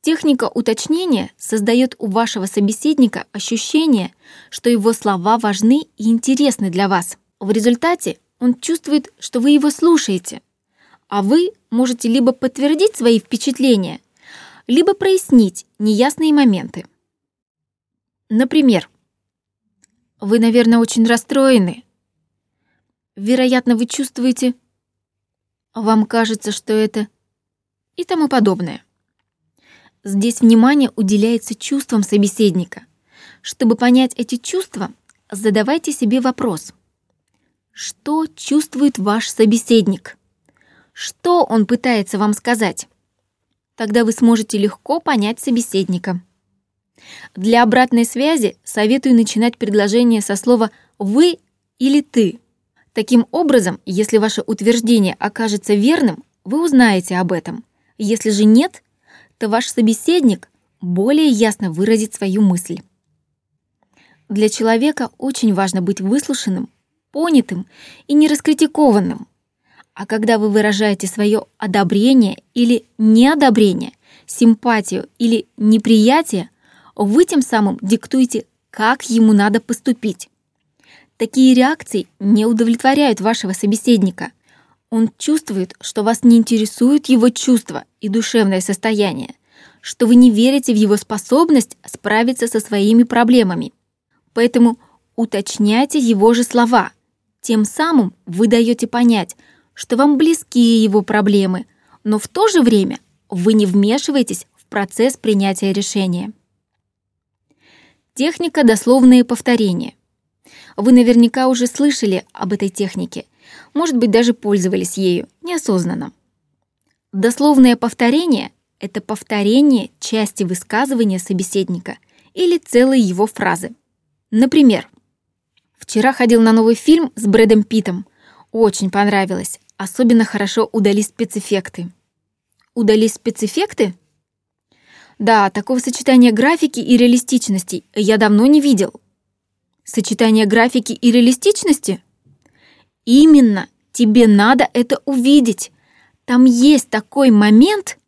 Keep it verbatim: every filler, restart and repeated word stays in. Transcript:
Техника уточнения создает у вашего собеседника ощущение, что его слова важны и интересны для вас. В результате он чувствует, что вы его слушаете, а вы можете либо подтвердить свои впечатления, либо прояснить неясные моменты. Например, «Вы, наверное, очень расстроены. Вероятно, вы чувствуете...» «Вам кажется, что это...» и тому подобное. Здесь внимание уделяется чувствам собеседника. Чтобы понять эти чувства, задавайте себе вопрос. Что чувствует ваш собеседник? Что он пытается вам сказать? Тогда вы сможете легко понять собеседника. Для обратной связи советую начинать предложение со слова «вы» или «ты». Таким образом, если ваше утверждение окажется верным, вы узнаете об этом. Если же нет, то ваш собеседник более ясно выразит свою мысль. Для человека очень важно быть выслушанным, понятым и не раскритикованным. А когда вы выражаете свое одобрение или неодобрение, симпатию или неприятие, вы тем самым диктуете, как ему надо поступить. Такие реакции не удовлетворяют вашего собеседника. Он чувствует, что вас не интересуют его чувства и душевное состояние, что вы не верите в его способность справиться со своими проблемами. Поэтому уточняйте его же слова. Тем самым вы даете понять, что вам близки его проблемы, но в то же время вы не вмешиваетесь в процесс принятия решения. Техника «дословные повторения». Вы наверняка уже слышали об этой технике, может быть, даже пользовались ею неосознанно. Дословное повторение — это повторение части высказывания собеседника или целой его фразы. Например, «Вчера ходил на новый фильм с Брэдом Питтом. Очень понравилось. Особенно хорошо удались спецэффекты». Удались спецэффекты? Да, такого сочетания графики и реалистичности я давно не видел. Сочетание графики и реалистичности? Именно, тебе надо это увидеть. Там есть такой момент,